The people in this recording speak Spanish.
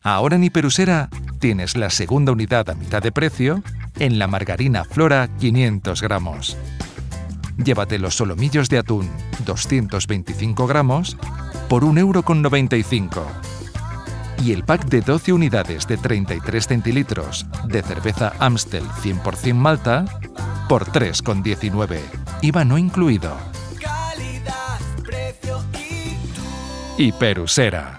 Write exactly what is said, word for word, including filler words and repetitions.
Ahora en Hiperusera tienes la segunda unidad a mitad de precio en la margarina Flora quinientos gramos. Llévate los solomillos de atún doscientos veinticinco gramos por un euro con noventa y cinco. Y el pack de doce unidades de treinta y tres centilitros de cerveza Amstel cien por ciento Malta por tres con diecinueve. I V A no incluido. Calidad, precio y tú. Hiperusera.